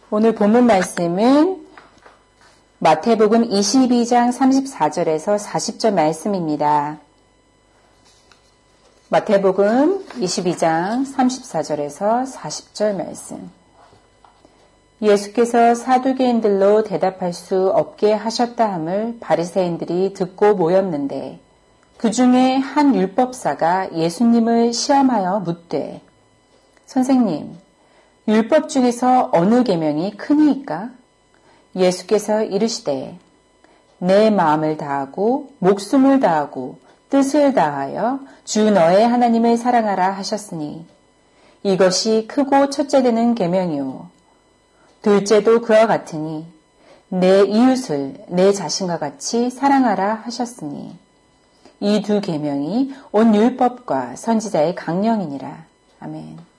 오늘 본문 말씀은 마태복음 22장 34절에서 40절 말씀입니다. 마태복음 22장 34절에서 40절 말씀. 예수께서 사두개인들로 대답할 수 없게 하셨다 함을 바리새인들이 듣고 모였는데 그 중에 한 율법사가 예수님을 시험하여 묻되 선생님, 율법 중에서 어느 계명이 크니이까? 예수께서 이르시되 내 마음을 다하고 목숨을 다하고 뜻을 다하여 주 너의 하나님을 사랑하라 하셨으니 이것이 크고 첫째 되는 계명이요 둘째도 그와 같으니 내 이웃을 내 자신과 같이 사랑하라 하셨으니 이 두 계명이 온 율법과 선지자의 강령이니라. 아멘.